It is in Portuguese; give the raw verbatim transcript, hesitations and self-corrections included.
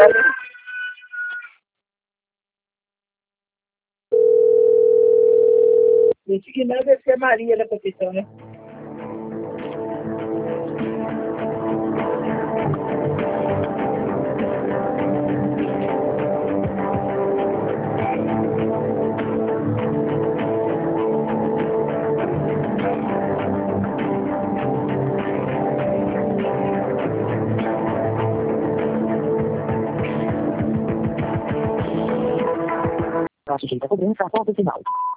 Esse que não deve ser Maria da Conceição, né? Para sujeita cobrança, ponto final.